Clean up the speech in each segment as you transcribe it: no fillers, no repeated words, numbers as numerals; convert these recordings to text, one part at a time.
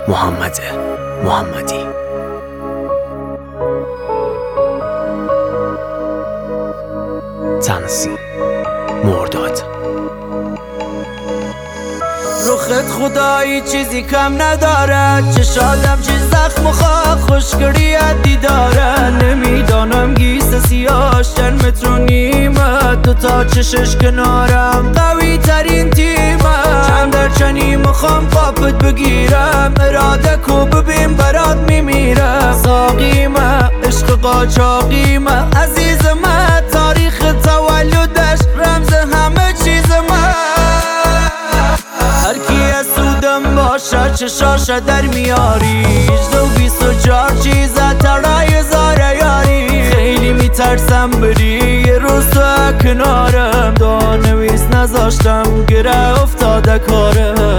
محمد محمدی. تنظیم مرداد. رخت خدایی چیزی کم نداره، چشادم چیز زخم و خاک خوشگری دیداره. نمیدانم گیس سیاش 1.5 متر، دوتا چشش کنارم قوی ترین تیمه. چند در چنی مخوام قاپت بگیرم، اراده کو ببین برات میمیرم. ساقیمه عشق قاچاقیمه، عزیزمه تاریخ تولدش رمز همه چیزمه. هرکی از سودم باشه چشاشه در میاری، 24 چیزه ترای زاره یاری. خیلی میترسم بری یه روز تو کنارم، دانویس نذاشتم گره افتاده کارم.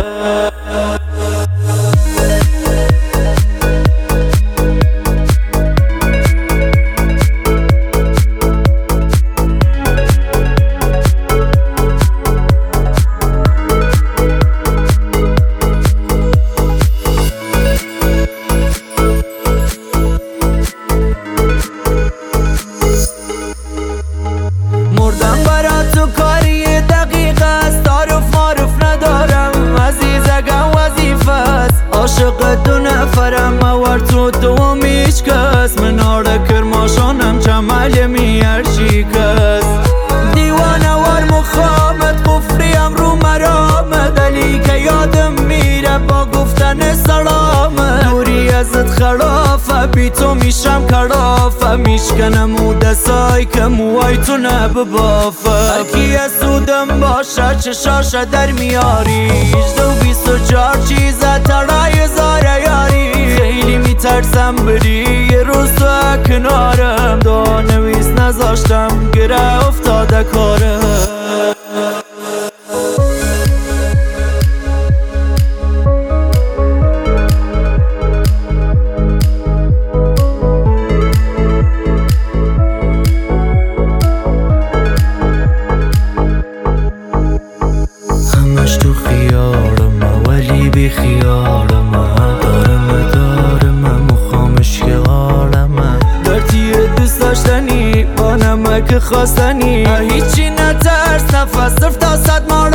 مردم برا تو کاری دقیق است، تعارف معرف ندارم عزیزگم وظیفه است. عاشق 2 نفرم مور تو دومیش کس، مناره کرماشانم چمل میارچی کس. دیوانه وار مخامت قفریم رو مرامت، علی که یادم میره با گفتن سلامت. دوری ازت خرافه بی تو میشم کرافه، میشکنم او دستای که موهای تو نببافه. هرکی از سودم باشه چشاشه در میاری، 24 چیزه ترای زاره یاری. خیلی میترسم بری یه روز تو کنارم، دانویس نذاشتم گره افتاده کارم. تو خیالم ولی بی خیالم، دارم مخامش که غالم. درتی دوست داشتنی با نمک خواستنی، هیچی نترس نفس صرف تا 100 ماه